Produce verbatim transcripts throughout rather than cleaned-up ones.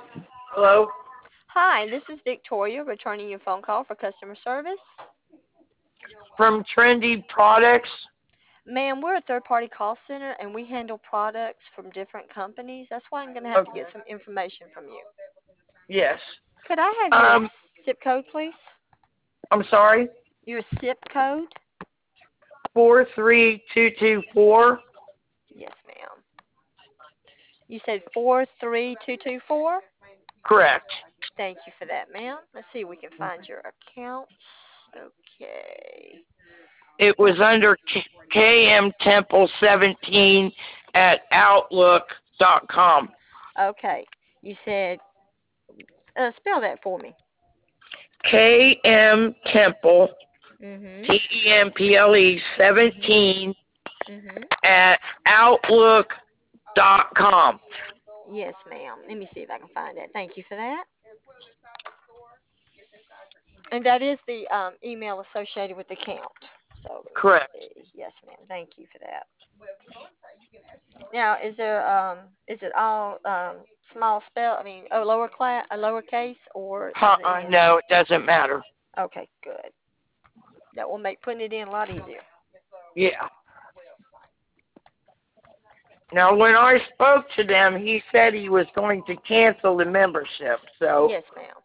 Hello? Hi, this is Victoria returning your phone call for customer service. From Trendy Products? Ma'am, we're a third party call center and we handle products from different companies. That's why I'm going to have to get Okay. some information from you. Yes. Could I have your Um, zip code, please? I'm sorry. Your zip code? Four three two two four. Yes, ma'am. You said four three two two four? Correct. Thank you for that, ma'am. Let's see if we can find your account. Okay. It was under K- KM Temple seventeen at outlook dot com. Okay. You said, uh, spell that for me. K M Temple, Mm-hmm. T E M P L E Mm-hmm. seventeen Mm-hmm. at outlook dot com. Yes, ma'am. Let me see if I can find that. Thank you for that. And that is the um, email associated with the account. So let me Correct. see. Yes, ma'am. Thank you for that. Now, is there um, is it all um, small spell? I mean, oh, lower class, a lowercase, or does Huh, it I end? know it doesn't matter. Okay, good. That will make putting it in a lot easier. Yeah. Now, when I spoke to them, he said he was going to cancel the membership. So, Yes, ma'am.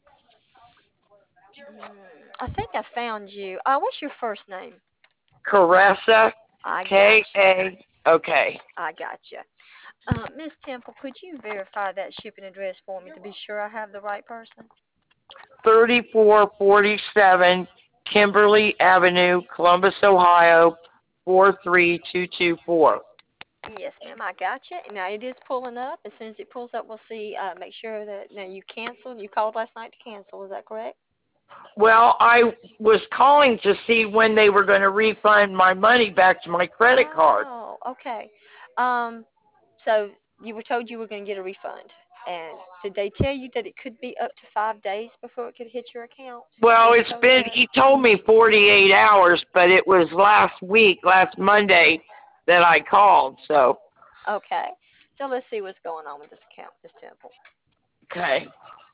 Mm, I think I found you. Uh, what's your first name? Caressa, I K gotcha. A. Okay. I gotcha. Uh, Miss Temple, could you verify that shipping address for me to be sure I have the right person? thirty-four forty-seven Kimberly Avenue, Columbus, Ohio, four three two two four. Yes, ma'am, I gotcha. Now it is pulling up. As soon as it pulls up, we'll see. Uh, make sure that now you canceled. You called last night to cancel. Is that correct? Well, I was calling to see when they were going to refund my money back to my credit card. Oh, okay. Um, so you were told you were going to get a refund, and did they tell you that it could be up to five days before it could hit your account? Were Well, you it's told been, that? he told me forty-eight hours, but it was last week, last Monday, that I called, so. Okay. So let's see what's going on with this account, Miss Temple. Okay.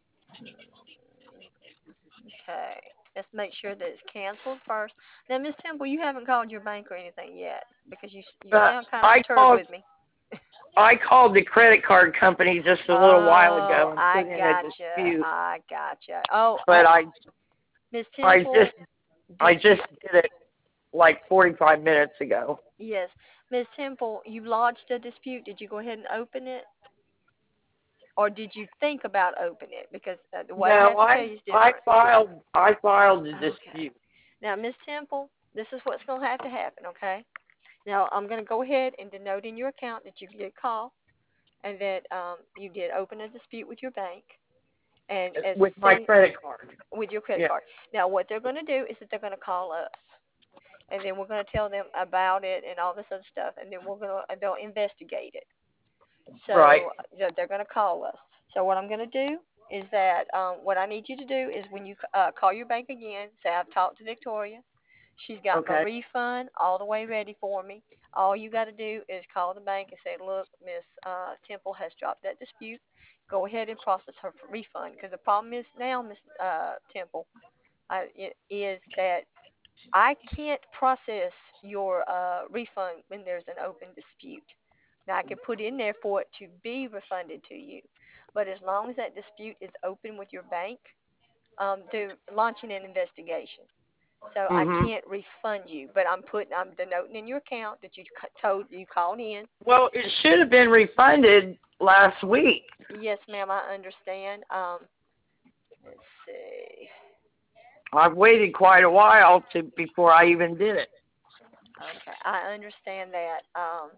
Okay. Let's make sure that it's canceled first. Now, Miss Temple, you haven't called your bank or anything yet because you you Uh, sound kind of I perturbed called with me. I called the credit card company just a little while Oh, ago and I put in a gotcha. dispute, I gotcha. Oh, but uh, I Miss I Temple, just I did you? just did it like forty-five minutes ago. Yes, Miss Temple, you lodged a dispute. Did you go ahead and open it, or did you think about opening it? Because uh, what I No, have to tell I you is I different. filed I filed a Okay. dispute. Now, Miss Temple, this is what's going to have to happen. Okay. Now, I'm going to go ahead and denote in your account that you did call and that um, you did open a dispute with your bank, and as With my soon credit card. with your credit Yeah. card. Now, what they're going to do is that they're going to call us, and then we're going to tell them about it and all this other stuff, and then we're going to they'll investigate it. Right. So they're they're going to call us. So what I'm going to do is that um, what I need you to do is when you uh, call your bank again, say I've talked to Victoria. She's got my Okay. refund all the way ready for me. All you got to do is call the bank and say, look, Miss uh, Temple has dropped that dispute. Go ahead and process her refund. Because the problem is now, Miss uh, Temple, uh, it is that I can't process your uh, refund when there's an open dispute. Now, I can put in there for it to be refunded to you. But as long as that dispute is open with your bank, um, they're launching an investigation. So I Mhm. can't refund you, but I'm putting I'm denoting in your account that you told you called in. Well, it should have been refunded last week. Yes, ma'am, I understand. Um, let's see. I've waited quite a while to before I even did it. Okay, I understand that. Um,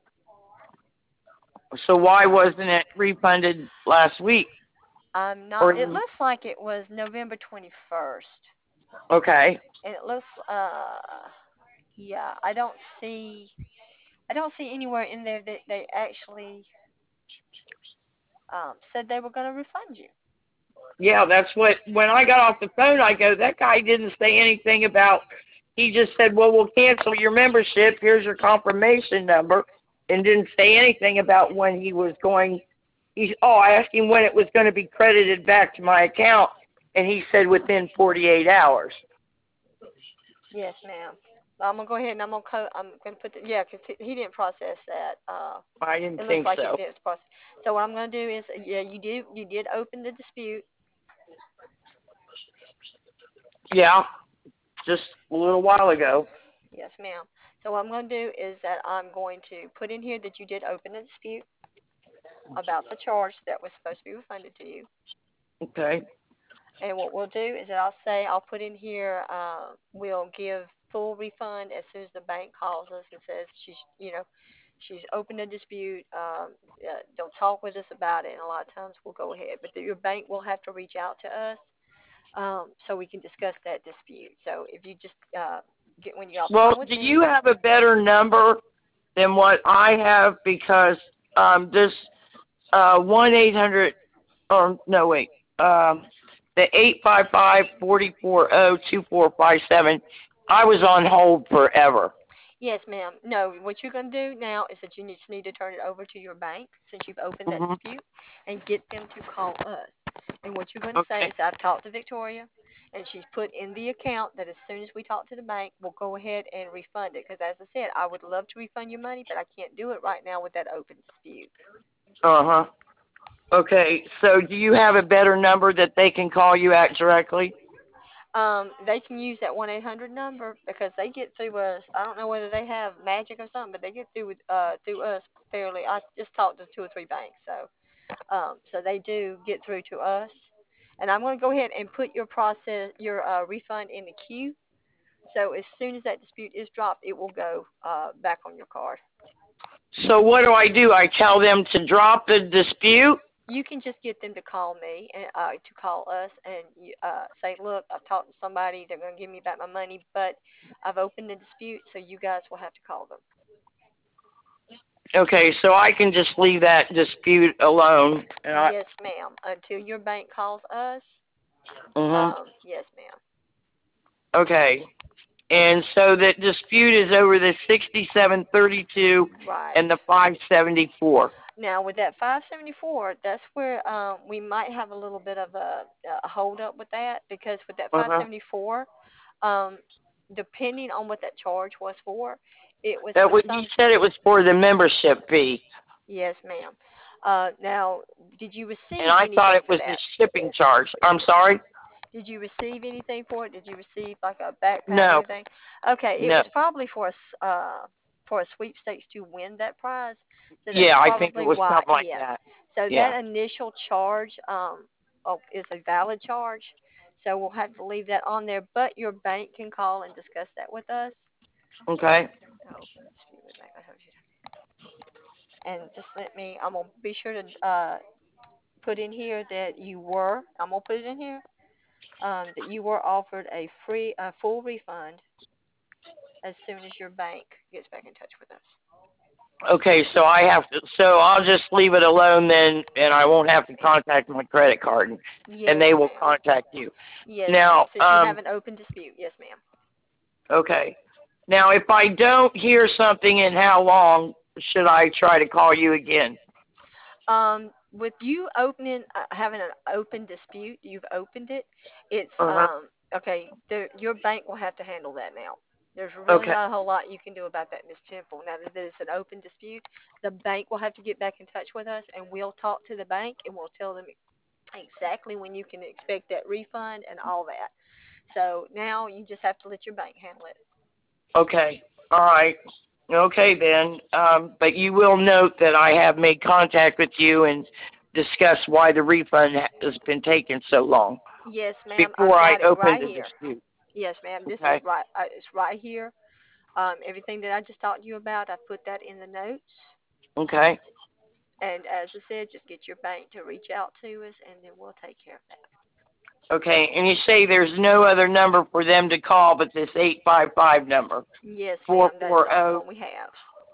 So why wasn't it refunded last week? I'm Or not. It looks like it was November twenty-first, okay. and it looks. Uh, yeah, I don't see. I don't see anywhere in there that they actually um said they were going to refund you. Yeah, that's what, when I got off the phone, I go, that guy didn't say anything about, he just said, well, we'll cancel your membership. Here's your confirmation number. And didn't say anything about when he was going He, oh, I asked him when it was going to be credited back to my account, and he said within forty-eight hours. Yes, ma'am. I'm gonna go ahead and I'm gonna co- I'm gonna put the, yeah, 'cause he, he didn't process that. Uh, I didn't it looks think like it so. did process. So what I'm gonna do is yeah, you did you did open the dispute. Yeah, just a little while ago. Yes, ma'am. So what I'm gonna do is that I'm going to put in here that you did open a dispute about the charge that was supposed to be refunded to you. Okay. And what we'll do is that I'll say I'll put in here uh, we'll give full refund as soon as the bank calls us and says she's you know she's opened a dispute. Um, uh, they'll talk with us about it, and a lot of times we'll go ahead. But the, your bank will have to reach out to us um, so we can discuss that dispute. So if you just uh, get when you get off the Well, phone with do me, you have a better number than what I have? Because um, this uh, one eight hundred, or no, wait, um, the eight five five, four four zero, two four five seven, I was on hold forever. yes, ma'am. No, what you're going to do now is that you need, just need to turn it over to your bank since you've opened that Hmm. dispute and get them to call us. And what you're going to say Okay. is, I've talked to Victoria, and she's put in the account that as soon as we talk to the bank, we'll go ahead and refund it. Because as I said, I would love to refund your money, but I can't do it right now with that open dispute. Uh-huh. Okay, so do you have a better number that they can call you at directly? Um, they can use that one eight hundred number because they get through us. I don't know whether they have magic or something, but they get through with uh through us fairly. I just talked to two or three banks, so um so they do get through to us. And I'm going to go ahead and put your process your uh, refund in the queue. So as soon as that dispute is dropped, it will go uh back on your card. So what do I do? I tell them to drop the dispute? You can just get them to call me and uh, to call us and you, uh, say, look, I've talked to somebody. They're going to give me back my money, but I've opened the dispute, so you guys will have to call them. Okay, so I can just leave that dispute alone. And I, Yes, ma'am. Until your bank calls us. mhm. Um, yes, ma'am. Okay. And so the dispute is over the sixty-seven thirty-two Right. and the five seventy-four. Now with that five seventy-four, that's where um, we might have a little bit of a, a hold up with that because with that Uh-huh. five seventy-four, um, depending on what that charge was for, it was That for was, you some. said it was for the membership fee, Yes, ma'am. Uh, now, did you and receive I thought anything it for was the that? shipping charge. I'm sorry? Did you receive anything for it? Did you receive like a backpack or No. anything? Okay, it No. was probably for a s- uh for a sweepstakes to win that prize. So that's Yeah, I think it probably was why. something like Yeah. that. So Yeah. that initial charge um oh, is a valid charge. So we'll have to leave that on there, but your bank can call and discuss that with us. Okay. Oh, excuse me, bank. I told you. And just let me. I'm gonna be sure to uh put in here that you were. I'm gonna put it in here um, that you were offered a free, a full refund as soon as your bank gets back in touch with us. Okay, so I have to, so I'll just leave it alone then, and I won't have to contact my credit card, and, and Yes, they will ma'am. contact you. Yes, ma'am. Now, Since you have um, an open dispute, yes, ma'am. okay. Now, if I don't hear something in how long, should I try to call you again? Um, with you opening, uh, having an open dispute, you've opened it. It's Uh-huh. um okay. The, your bank will have to handle that now. There's really Okay. not a whole lot you can do about that, Miss Temple. Now that it's an open dispute, the bank will have to get back in touch with us, and we'll talk to the bank, and we'll tell them exactly when you can expect that refund and all that. So now you just have to let your bank handle it. Okay. All right. Okay then. Um, but you will note that I have made contact with you and discussed why the refund has been taking so long Yes, ma'am. before I've I got it opened right the here. dispute. Yes, ma'am. This is Okay. right. Uh, it's right here. Um, everything that I just talked to you about, I put that in the notes. Okay. And as I said, just get your bank to reach out to us, and then we'll take care of that. Okay. And you say there's no other number for them to call but this eight five five number, Yes, four ma'am. That's four the only zero, one we have.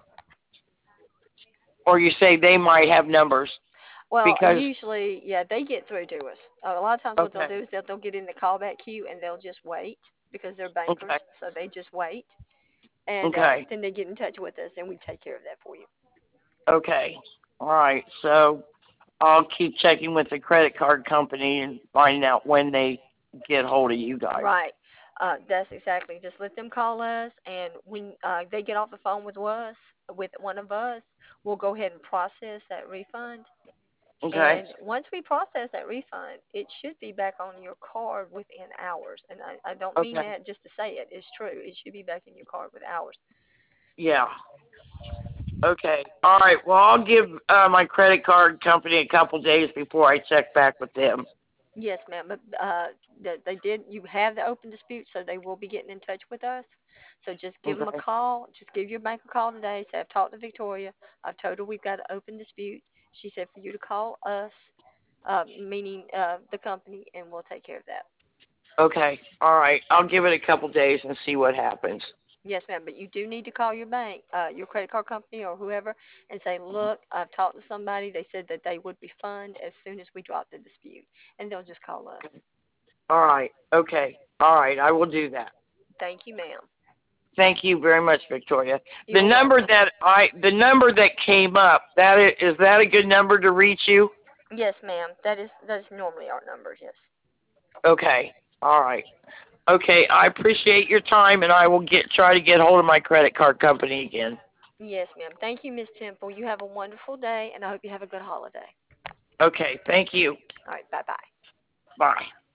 or you say they might have numbers Well, because, usually, yeah, they get through to us. Uh, a lot of times, what they'll okay. do is they'll, they'll get in the callback queue, and they'll just wait because they're bankers, Okay. so they just wait. And uh, Okay. then they get in touch with us, and we take care of that for you. Okay. All right. So I'll keep checking with the credit card company and finding out when they get hold of you guys. Right. Uh, that's exactly. Just let them call us, and when uh, they get off the phone with us, with one of us, we'll go ahead and process that refund. Okay. And once we process that refund, it should be back on your card within hours. And I, I don't mean Okay. that just to say it. It's true. It should be back in your card with hours. Yeah. Okay. All right. Well, I'll give uh, my credit card company a couple days before I check back with them. Yes, ma'am. But uh, they, they did. You have the open dispute, so they will be getting in touch with us. So just give them a Okay. call. Just give your bank a call today. Say I've talked to Victoria. I've told her we've got an open dispute. She said for you to call us, uh, meaning uh, the company, and we'll take care of that. Okay. All right. I'll give it a couple days and see what happens. Yes, ma'am. But you do need to call your bank, uh, your credit card company or whoever, and say, look, I've talked to somebody. They said that they would refund as soon as we drop the dispute, and they'll just call us. All right. Okay. All right. I will do that. Thank you, ma'am. Thank you very much, Victoria. The You're number welcome. that I the number that came up, that is, is that a good number to reach you? Yes, ma'am. That is that is normally our numbers. Yes. Okay. All right. Okay, I appreciate your time and I will get try to get hold of my credit card company again. Yes, ma'am. Thank you, Miss Temple. You have a wonderful day, and I hope you have a good holiday. Okay, thank you. All right. Bye bye. Bye.